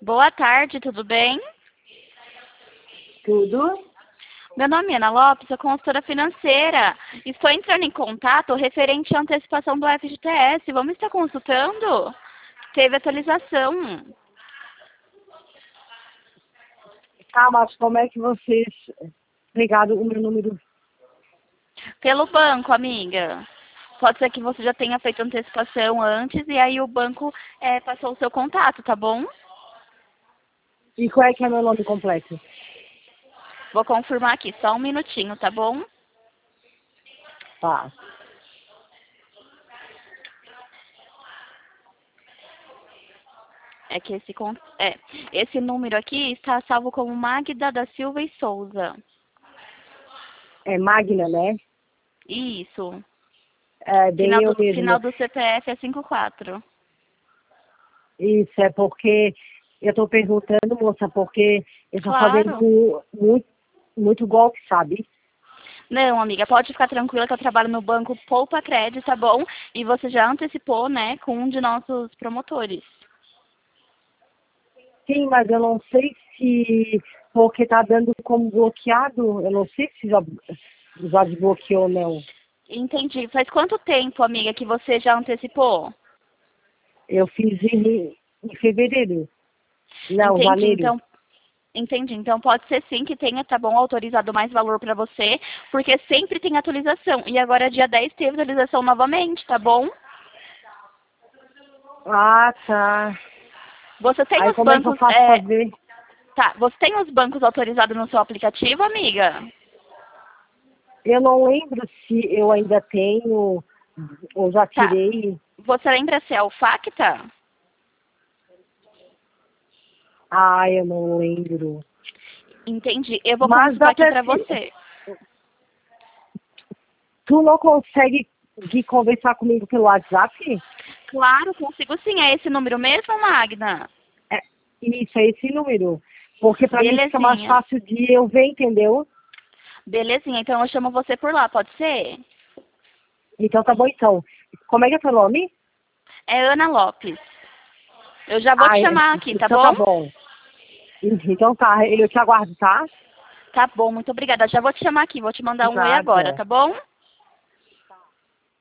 Boa tarde, tudo bem? Tudo? Meu nome é Ana Lopes, sou consultora financeira. Estou entrando em contato referente à antecipação do FGTS. Vamos estar consultando? Teve atualização. Tá, mas como é que vocês pegaram o meu número? Pelo banco, amiga. Pode ser que você já tenha feito antecipação antes e aí o banco passou o seu contato, tá bom? E qual é que é meu nome completo? Vou confirmar aqui, só um minutinho, tá bom? Tá. É que esse número aqui está salvo como Magda da Silva e Souza. É Magna, né? Isso. É bem eu Final mesmo. do CPF é 54. Isso, é porque eu tô perguntando, moça, porque eu tô Claro. fazendo muito golpe, sabe? Não, amiga, pode ficar tranquila que eu trabalho no banco Poupa Crédito, tá bom? E você já antecipou, né, com um de nossos promotores. Sim, mas eu não sei se porque tá dando como bloqueado, eu não sei se já desbloqueou ou não. Entendi. Faz quanto tempo, amiga, que você já antecipou? Eu fiz em fevereiro. Não, Entendi. janeiro. Então pode ser sim que tenha, tá bom, autorizado mais valor para você, porque sempre tem atualização. E agora dia 10 teve atualização novamente, tá bom? Ah, tá. Você tem Aí os como é que eu bancos, faço pra ver? você tem os bancos autorizados no seu aplicativo, amiga? Eu não lembro se eu ainda tenho ou já Tá. tirei. Você lembra se é o Facta? Ah, eu não lembro. Entendi. Eu vou Mas consultar dá aqui pra para se... você. Tu não consegue vir conversar comigo pelo WhatsApp? Claro, consigo sim. É esse número mesmo, Magna? É, isso, é esse número. Porque pra mim fica mais Belezinha. fácil de eu ver, entendeu? Belezinha. Então eu chamo você por lá, pode ser? Então tá bom então. Como é que é teu nome? É Ana Lopes. Eu já vou Ah, te chamar aqui, tá então bom? tá bom. Então tá, eu te aguardo, tá? Tá bom, muito obrigada. Já vou te chamar aqui, vou te mandar um oi agora, Nada. tá bom?